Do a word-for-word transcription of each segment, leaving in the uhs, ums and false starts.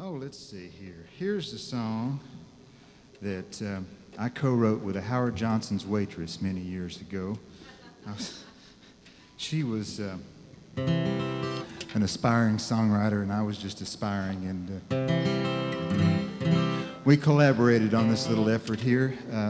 Oh, let's see here. Here's a song that um, I co-wrote with a Howard Johnson's waitress many years ago. I was, she was uh, an aspiring songwriter, and I was just aspiring, and uh, we collaborated on this little effort here. Uh,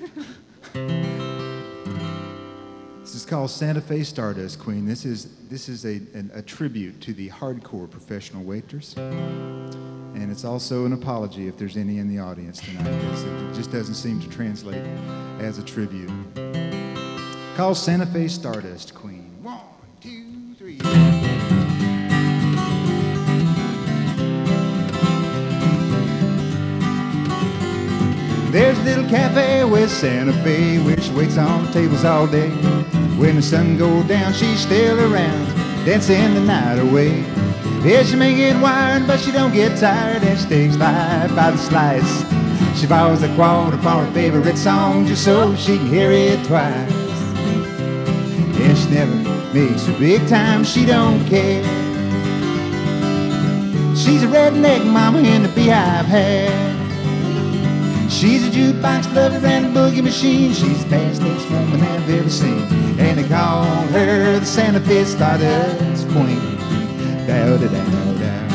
this is called Santa Fe Stardust Queen. This is this is a, an, a tribute to the hardcore professional waitress. And it's also an apology if there's any in the audience tonight. It just doesn't seem to translate as a tribute. Called Santa Fe Stardust Queen. One, two, three. There's a little cafe with Santa Fe where she waits on tables all day. When the sun goes down, she's still around, dancing the night away. Yeah, she may get wired, but she don't get tired, and she takes life by the slice. She borrows a quarter for her favorite song just so she can hear it twice. And she never makes her big time, she don't care. She's a redneck mama in the beehive hat. She's a jukebox lover and a boogie machine. She's the fastest woman I've ever seen, and they call her the Santa Fe Stardust Queen. Down, down, down.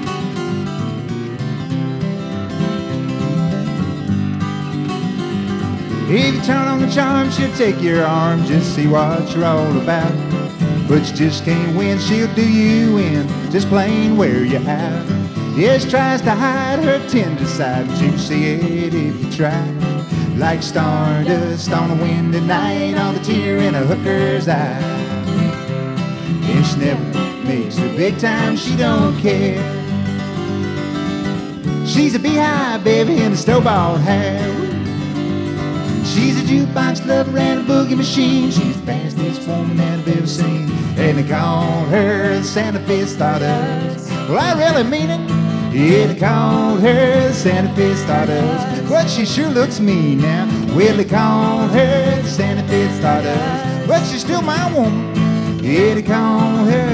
If you turn on the charm, she'll take your arm, just see what you're all about. But you just can't win, she'll do you in, just plain wear you out. Yes, tries to hide her tender side, but you can see it if you try. Like stardust on a windy night, on the tear in a hooker's eye. And she never makes her big time, she don't care. She's a beehive baby in a snowball hat. She's a jukebox lover and a boogie machine. She's the fastest woman that I've ever seen, and they call her the Santa Fe Stardust. Well, I really mean it. Yeah, they call her the Santa Fe Stardust, but she sure looks mean now. Well, they call her the Santa Fe Stardust, but she's still my woman. Yeah, they call her